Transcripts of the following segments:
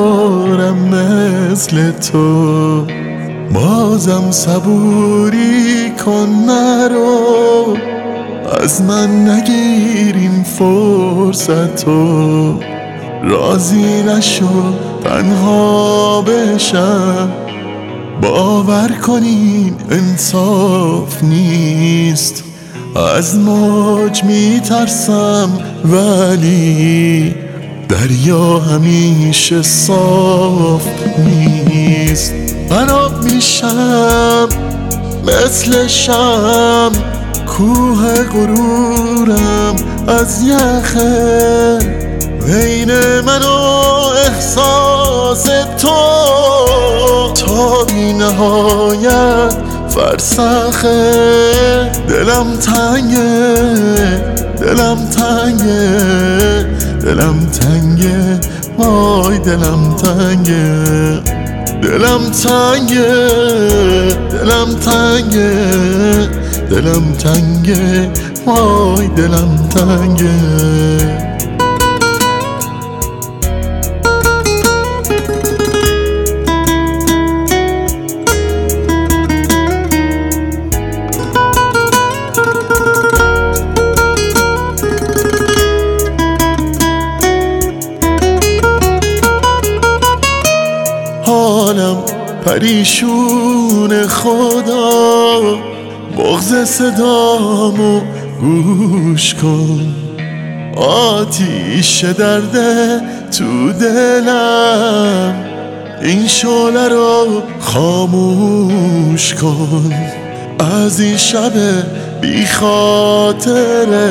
ندارم مثل تو، بازم صبوری کن نرو، از من نگیر این فرصتو. راضی نشو تنها بشم، باور کنین انصاف نیست. از موج میترسم ولی دریا همیشه صاف نیست. من آب میشم مثل شم، کوه غرورم از یخه، بین من و احساس تو تا بی نهایت فرسخه. دلم تنگه، دلم تنگه، دلم تنگه، وای دلم تنگه، دلم تنگه، دلم تنگه، دلم تنگه، وای دلم تنگه. حالم پریشون خدا، بغض صدامو گوش کن. آتیش درده تو دلم، این شعله رو خاموش کن. از این شب بی خاطره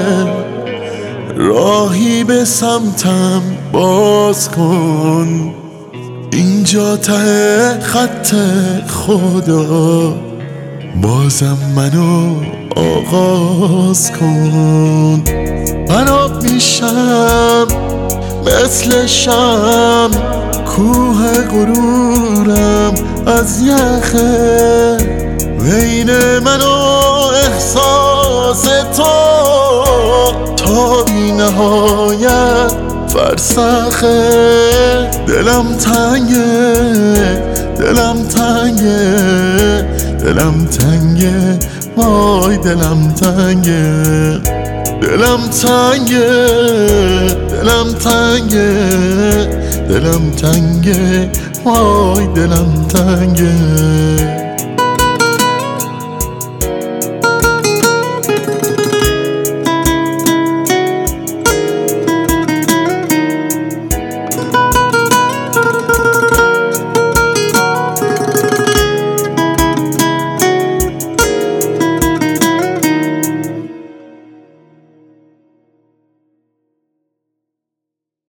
راهی به سمتم باز کن. اینجا ته خط خدا، بازم منو آغاز کن. من آب میشم مثل شم، کوه غرورم از یخه، بین من و احساس تو تا بی نهایت فرسخه. دلم تنگه، دلم تنگه، دلم تنگه، وای دلم تنگه، دلم تنگه، دلم تنگه، دلم تنگه، وای دلم تنگه.